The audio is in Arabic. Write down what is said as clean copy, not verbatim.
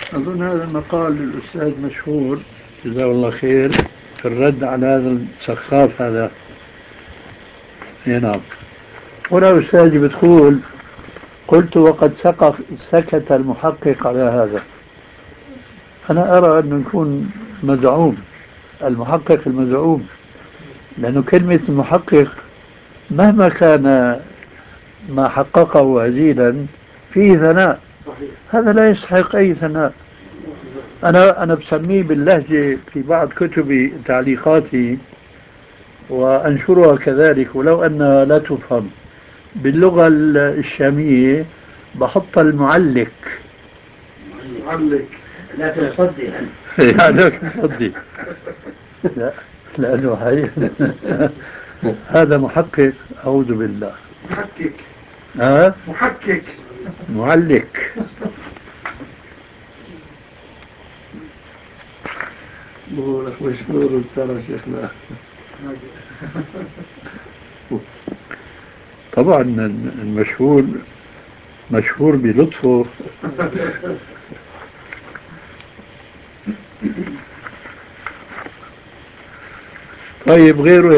أظن هذا المقال للأستاذ مشهور جزاه الله خير في الرد على هذا السخاف هذا. اي نعم. هنا أستاذي بتقول: قلت وقد سكت المحقق على هذا. أنا أرى أن نكون مزعوم، المحقق المزعوم، لأنه كلمة المحقق مهما كان ما حققه هزيلا فيه ثناء، هذا لا يستحق أي ثناء. أنا بسميه باللهجة في بعض كتبي تعليقاتي وأنشرها كذلك ولو أنها لا تفهم، باللغة الشامية بحط المعلق. معلق. لا تصدي أنت. لا تصدي. لا، لأنه هذا محقق، أعوذ بالله. محكك. ها؟ محكك. معلق. بقولك مشهور ترى شيخنا. طبعا المشهور مشهور بلطفه. طيب غيره